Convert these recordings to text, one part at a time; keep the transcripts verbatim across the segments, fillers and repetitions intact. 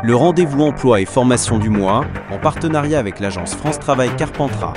le rendez-vous emploi et formation du mois, en partenariat avec l'agence France Travail Carpentras.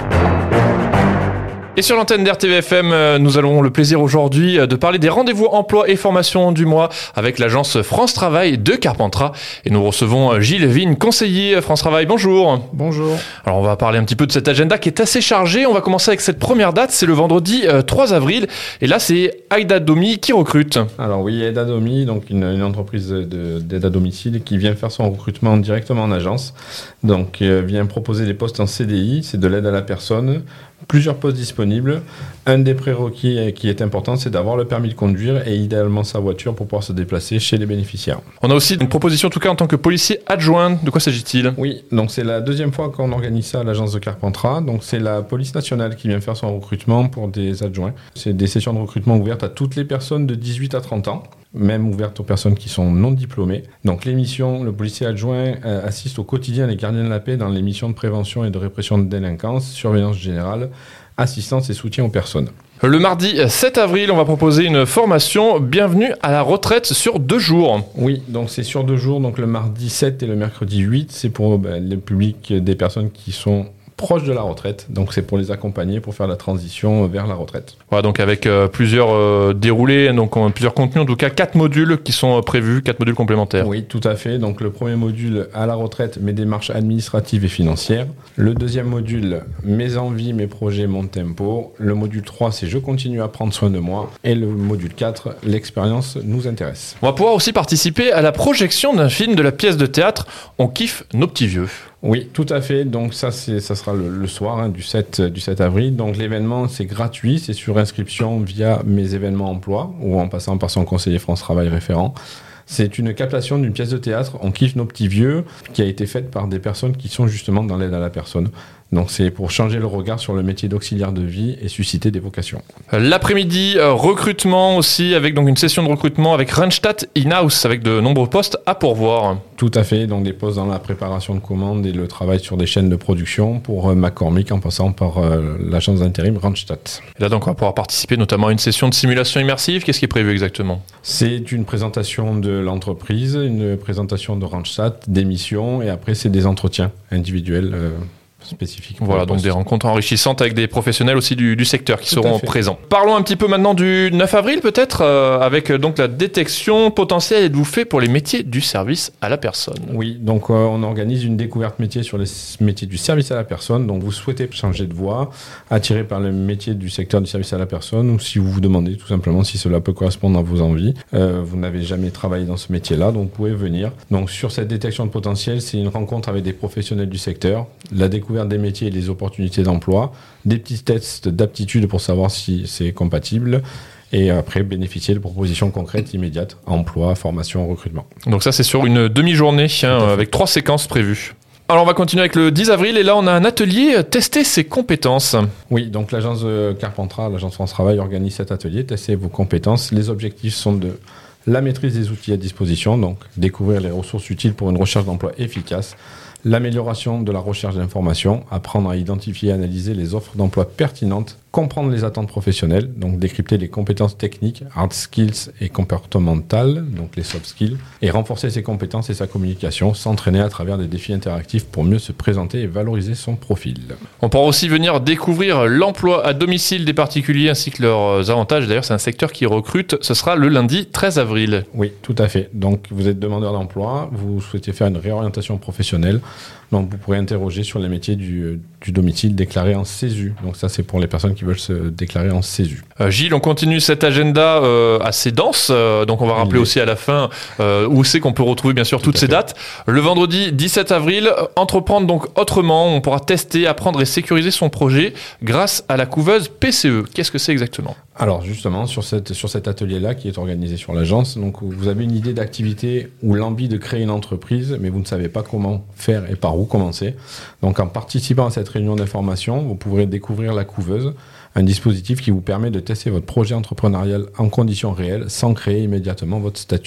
Et sur l'antenne d'R T V F M, nous avons le plaisir aujourd'hui de parler des rendez-vous emploi et formation du mois avec l'agence France Travail de Carpentras. Et nous recevons Gilles Vigne, conseiller France Travail. Bonjour. Bonjour. Alors on va parler un petit peu de cet agenda qui est assez chargé. On va commencer avec cette première date, c'est le vendredi trois avril. Et là, c'est Aida Domi qui recrute. Alors oui, Aida Domi, donc une, une entreprise de, d'aide à domicile qui vient faire son recrutement directement en agence. Donc euh, vient proposer des postes en C D I, c'est de l'aide à la personne. Plusieurs postes disponibles. Un des prérequis qui est important, c'est d'avoir le permis de conduire et idéalement sa voiture pour pouvoir se déplacer chez les bénéficiaires. On a aussi une proposition, en tout cas en tant que policier adjoint. De quoi s'agit-il ? Oui, donc c'est la deuxième fois qu'on organise ça à l'agence de Carpentras. Donc c'est la police nationale qui vient faire son recrutement pour des adjoints. C'est des sessions de recrutement ouvertes à toutes les personnes de dix-huit à trente ans. Même ouvertes aux personnes qui sont non diplômées. Donc l'émission, le policier adjoint euh, assiste au quotidien les gardiens de la paix dans les missions de prévention et de répression de délinquance, surveillance générale, assistance et soutien aux personnes. Le mardi sept avril, on va proposer une formation Bienvenue à la retraite sur deux jours. Oui, donc c'est sur deux jours, donc le mardi sept et le mercredi huit, c'est pour ben, le public des personnes qui sont proches de la retraite, donc c'est pour les accompagner pour faire la transition vers la retraite. Voilà, donc avec euh, plusieurs euh, déroulés, donc on, plusieurs contenus, en tout cas quatre modules qui sont euh, prévus, quatre modules complémentaires. Oui, tout à fait. Donc le premier module à la retraite, mes démarches administratives et financières. Le deuxième module, mes envies, mes projets, mon tempo. Le module trois, c'est je continue à prendre soin de moi. Et le module quatre, l'expérience nous intéresse. On va pouvoir aussi participer à la projection d'un film de la pièce de théâtre On kiffe nos petits vieux. Oui, tout à fait. Donc ça, c'est, ça sera le, le soir hein, du, sept, du sept avril. Donc l'événement, c'est gratuit. C'est sur inscription via mes événements emploi ou en passant par son conseiller France Travail référent. C'est une captation d'une pièce de théâtre, On kiffe nos petits vieux, qui a été faite par des personnes qui sont justement dans l'aide à la personne. Donc c'est pour changer le regard sur le métier d'auxiliaire de vie et susciter des vocations. L'après-midi, euh, recrutement aussi, avec donc une session de recrutement avec Randstad In-House, avec de nombreux postes à pourvoir. Tout à fait, donc des postes dans la préparation de commandes et le travail sur des chaînes de production pour euh, McCormick en passant par euh, l'agence d'intérim Randstad. Et là donc on va pouvoir participer notamment à une session de simulation immersive. Qu'est-ce qui est prévu exactement ? C'est une présentation de l'entreprise, une présentation de Randstad, des missions et après c'est des entretiens individuels euh, spécifiques. Voilà, donc des rencontres enrichissantes avec des professionnels aussi du, du secteur qui Tout seront présents. Parlons un petit peu maintenant du neuf avril peut-être, euh, avec euh, donc la détection potentielle et de vous fait pour les métiers du service à la personne. Oui, donc euh, on organise une découverte métier sur les métiers du service à la personne. Donc vous souhaitez changer de voie, attiré par le métier du secteur du service à la personne, ou si vous vous demandez tout simplement si cela peut correspondre à vos envies. Euh, vous n'avez jamais travaillé dans ce métier-là, donc vous pouvez venir. Donc sur cette détection de potentiel, c'est une rencontre avec des professionnels du secteur, la découverte des métiers et des opportunités d'emploi, des petits tests d'aptitude pour savoir si c'est compatible et après bénéficier de propositions concrètes immédiates, emploi, formation, recrutement. Donc ça c'est sur une demi-journée hein, avec trois séquences prévues. Alors on va continuer avec le dix avril et là on a un atelier tester ses compétences. Oui, donc l'agence Carpentras, l'agence France Travail organise cet atelier, tester vos compétences. Les objectifs sont de la maîtrise des outils à disposition, donc découvrir les ressources utiles pour une recherche d'emploi efficace, l'amélioration de la recherche d'informations, apprendre à identifier et analyser les offres d'emploi pertinentes, comprendre les attentes professionnelles, donc décrypter les compétences techniques, hard skills et comportementales, donc les soft skills, et renforcer ses compétences et sa communication, s'entraîner à travers des défis interactifs pour mieux se présenter et valoriser son profil. On pourra aussi venir découvrir l'emploi à domicile des particuliers ainsi que leurs avantages. D'ailleurs, c'est un secteur qui recrute. Ce sera le lundi treize avril. Oui, tout à fait. Donc, vous êtes demandeur d'emploi, vous souhaitez faire une réorientation professionnelle. Donc, vous pourrez interroger sur les métiers du, du domicile déclaré en CESU. Donc, ça, c'est pour les personnes qui veulent se déclarer en CESU. Euh, Gilles, on continue cet agenda euh, assez dense. Euh, donc, on va rappeler aussi à la fin euh, où c'est qu'on peut retrouver, bien sûr, Tout toutes ces dates. Le vendredi dix-sept avril, entreprendre donc autrement. On pourra tester, apprendre et sécuriser son projet grâce à la couveuse P C E. Qu'est-ce que c'est exactement ? Alors justement, sur, cette, sur cet atelier-là qui est organisé sur l'agence, donc vous avez une idée d'activité ou l'envie de créer une entreprise, mais vous ne savez pas comment faire et par où commencer. Donc en participant à cette réunion d'information, vous pourrez découvrir la couveuse, un dispositif qui vous permet de tester votre projet entrepreneurial en conditions réelles sans créer immédiatement votre statut.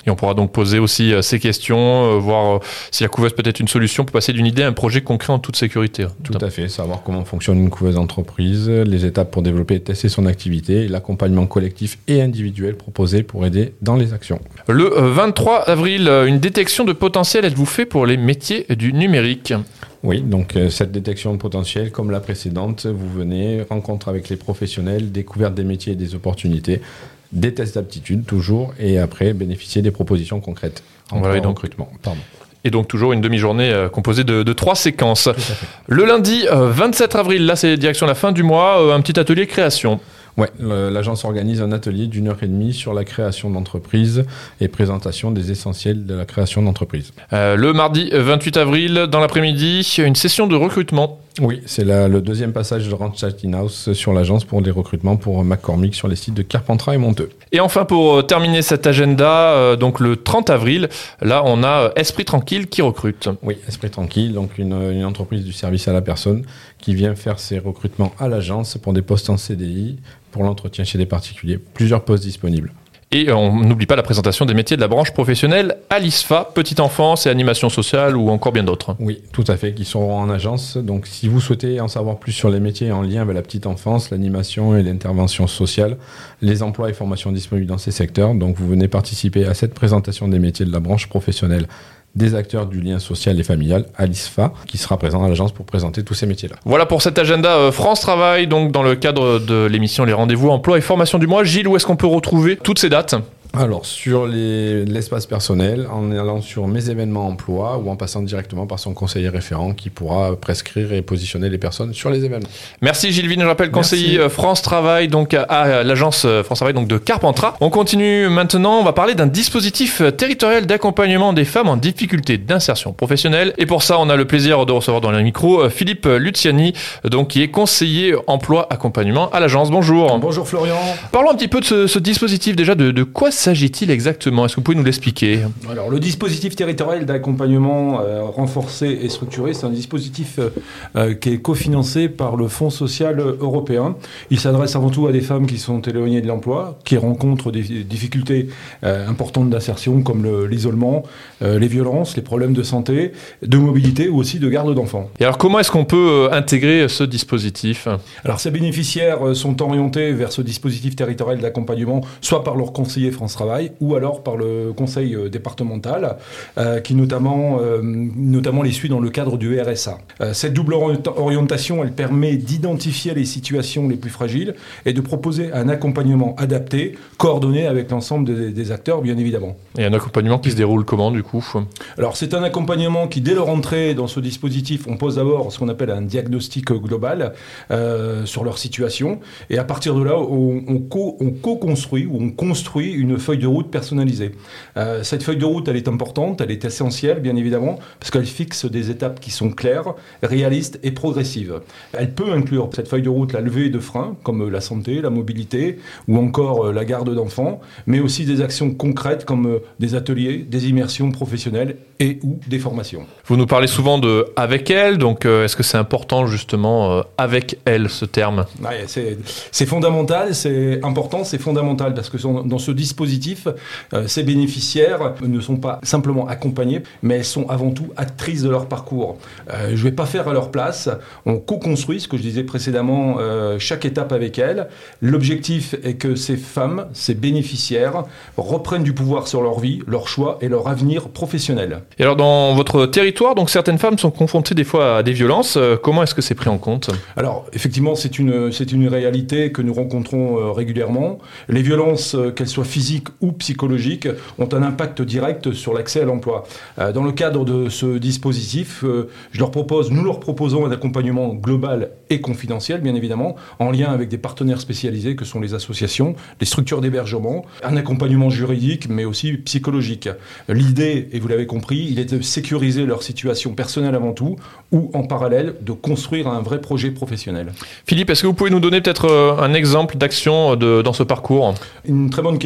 Et on pourra donc poser aussi euh, ces questions, euh, voir euh, si la couveuse peut être une solution pour passer d'une idée à un projet concret en toute sécurité. Tout, Tout à fait, savoir comment fonctionne une couveuse d'entreprise, les étapes pour développer et tester son activité, et l'accompagnement collectif et individuel proposé pour aider dans les actions. Le vingt-trois avril, une détection de potentiel êtes-vous fait pour les métiers du numérique ? Oui, donc euh, cette détection de potentiel, comme la précédente, vous venez, rencontre avec les professionnels, découverte des métiers et des opportunités, des tests d'aptitude toujours, et après bénéficier des propositions concrètes en voilà, donc, donc, recrutement. Pardon. Et donc toujours une demi-journée euh, composée de, de trois séquences. Le lundi euh, vingt-sept avril, là c'est direction la fin du mois, euh, un petit atelier création. Ouais, l'agence organise un atelier d'une heure et demie sur la création d'entreprise et présentation des essentiels de la création d'entreprise. Euh, le mardi vingt-huit avril, dans l'après-midi, une session de recrutement. Oui, c'est la, le deuxième passage de Randstad In-house sur l'agence pour les recrutements pour McCormick sur les sites de Carpentras et Monteux. Et enfin, pour terminer cet agenda, euh, donc le trente avril, là on a Esprit Tranquille qui recrute. Oui, Esprit Tranquille, donc une, une entreprise du service à la personne qui vient faire ses recrutements à l'agence pour des postes en C D I, pour l'entretien chez des particuliers. Plusieurs postes disponibles. Et on n'oublie pas la présentation des métiers de la branche professionnelle à l'I S F A, petite enfance et animation sociale ou encore bien d'autres. Oui, tout à fait, qui seront en agence. Donc si vous souhaitez en savoir plus sur les métiers en lien avec la petite enfance, l'animation et l'intervention sociale, les emplois et formations disponibles dans ces secteurs, donc vous venez participer à cette présentation des métiers de la branche professionnelle des acteurs du lien social et familial à l'I S F A, qui sera présent à l'agence pour présenter tous ces métiers-là. Voilà pour cet agenda euh, France Travail, donc dans le cadre de l'émission Les Rendez-vous Emploi et Formation du mois. Gilles, où est-ce qu'on peut retrouver toutes ces dates ? Alors, sur les, l'espace personnel, en allant sur Mes événements emploi ou en passant directement par son conseiller référent qui pourra prescrire et positionner les personnes sur les événements. Merci Gilles Vigne, je rappelle conseiller Merci. France Travail donc à l'agence France Travail donc de Carpentras. On continue maintenant, on va parler d'un dispositif territorial d'accompagnement des femmes en difficulté d'insertion professionnelle. Et pour ça, on a le plaisir de recevoir dans le micro Philippe Luciani, donc qui est conseiller emploi accompagnement à l'agence. Bonjour. Bonjour Florian. Parlons un petit peu de ce, ce dispositif déjà, de, de quoi s'agit-il exactement ? Est-ce que vous pouvez nous l'expliquer ? Alors, le dispositif territorial d'accompagnement euh, renforcé et structuré, c'est un dispositif euh, euh, qui est cofinancé par le Fonds social européen. Il s'adresse avant tout à des femmes qui sont éloignées de l'emploi, qui rencontrent des difficultés euh, importantes d'insertion comme le, l'isolement, euh, les violences, les problèmes de santé, de mobilité ou aussi de garde d'enfants. Et alors, comment est-ce qu'on peut intégrer ce dispositif ? Alors, ces bénéficiaires sont orientés vers ce dispositif territorial d'accompagnement, soit par leur conseiller France Travail ou alors par le conseil départemental euh, qui notamment, euh, notamment les suit dans le cadre du R S A. Euh, cette double orientation, elle permet d'identifier les situations les plus fragiles et de proposer un accompagnement adapté, coordonné avec l'ensemble des, des acteurs, bien évidemment. Et un accompagnement qui se déroule comment, du coup ? Alors, c'est un accompagnement qui, dès leur entrée dans ce dispositif, on pose d'abord ce qu'on appelle un diagnostic global euh, sur leur situation, et à partir de là, on, on, co, on co-construit ou on construit une feuille de route personnalisée. Euh, cette feuille de route, elle est importante, elle est essentielle, bien évidemment, parce qu'elle fixe des étapes qui sont claires, réalistes et progressives. Elle peut inclure, cette feuille de route, la levée de freins, comme la santé, la mobilité, ou encore euh, la garde d'enfants, mais aussi des actions concrètes, comme euh, des ateliers, des immersions professionnelles et ou des formations. Vous nous parlez souvent de « avec elle », donc euh, est-ce que c'est important, justement, euh, « avec elle », ce terme ? Ouais, c'est, c'est fondamental, c'est important, c'est fondamental, parce que dans ce dispositif, Euh, ces bénéficiaires ne sont pas simplement accompagnés, mais elles sont avant tout actrices de leur parcours. Euh, je ne vais pas faire à leur place. On co-construit, ce que je disais précédemment, euh, chaque étape avec elles. L'objectif est que ces femmes, ces bénéficiaires, reprennent du pouvoir sur leur vie, leur choix et leur avenir professionnel. Et alors, dans votre territoire, donc certaines femmes sont confrontées des fois à des violences. Euh, comment est-ce que c'est pris en compte ? Alors, effectivement, c'est une, c'est une réalité que nous rencontrons euh, régulièrement. Les violences, euh, qu'elles soient physiques ou psychologiques, ont un impact direct sur l'accès à l'emploi. Euh, dans le cadre de ce dispositif, euh, je leur propose, nous leur proposons un accompagnement global et confidentiel, bien évidemment, en lien avec des partenaires spécialisés que sont les associations, les structures d'hébergement, un accompagnement juridique, mais aussi psychologique. L'idée, et vous l'avez compris, il est de sécuriser leur situation personnelle avant tout, ou en parallèle, de construire un vrai projet professionnel. Philippe, est-ce que vous pouvez nous donner peut-être un exemple d'action de, dans ce parcours ? Une très bonne question. On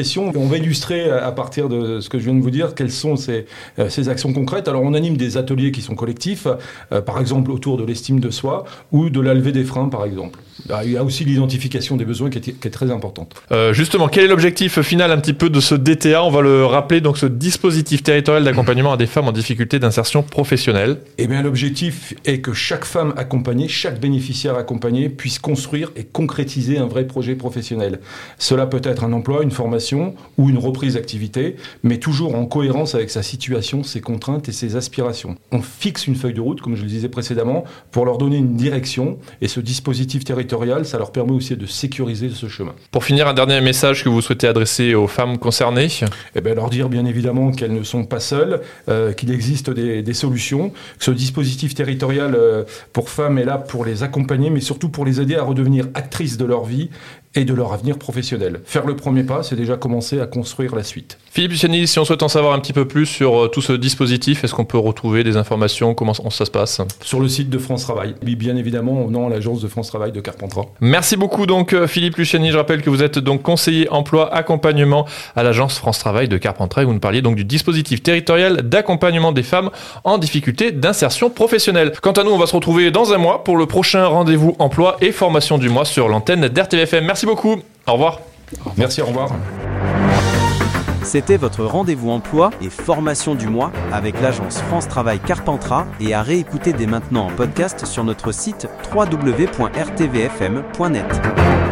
on va illustrer à partir de ce que je viens de vous dire quelles sont ces, ces actions concrètes. Alors on anime des ateliers qui sont collectifs, euh, par exemple autour de l'estime de soi ou de la levée des freins par exemple. Il y a aussi l'identification des besoins qui est, qui est très importante. Euh, justement, quel est l'objectif final un petit peu de ce D T A ? On va le rappeler, donc ce dispositif territorial d'accompagnement à des femmes en difficulté d'insertion professionnelle. Eh bien, l'objectif est que chaque femme accompagnée, chaque bénéficiaire accompagné puisse construire et concrétiser un vrai projet professionnel. Cela peut être un emploi, une formation ou une reprise d'activité, mais toujours en cohérence avec sa situation, ses contraintes et ses aspirations. On fixe une feuille de route, comme je le disais précédemment, pour leur donner une direction, et ce dispositif territorial, ça leur permet aussi de sécuriser ce chemin. Pour finir, un dernier message que vous souhaitez adresser aux femmes concernées ? Eh bien, leur dire bien évidemment qu'elles ne sont pas seules, euh, qu'il existe des, des solutions, que ce dispositif territorial euh, pour femmes est là pour les accompagner, mais surtout pour les aider à redevenir actrices de leur vie et de leur avenir professionnel. Faire le premier pas, c'est déjà commencer à construire la suite. Philippe Luciani, si on souhaite en savoir un petit peu plus sur euh, tout ce dispositif, est-ce qu'on peut retrouver des informations ? Comment ça se passe ? Sur le site de France Travail, et bien évidemment en venant à l'agence de France Travail de Carpentras. Merci beaucoup donc Philippe Luciani. Je rappelle que vous êtes donc conseiller emploi accompagnement à l'agence France Travail de Carpentras et vous nous parliez donc du dispositif territorial d'accompagnement des femmes en difficulté d'insertion professionnelle. Quant à nous, on va se retrouver dans un mois pour le prochain rendez-vous emploi et formation du mois sur l'antenne d'R T V F M. Merci beaucoup. Au revoir. Merci, au revoir. C'était votre rendez-vous emploi et formation du mois avec l'agence France Travail Carpentras et à réécouter dès maintenant en podcast sur notre site w w w point r t v f m point net.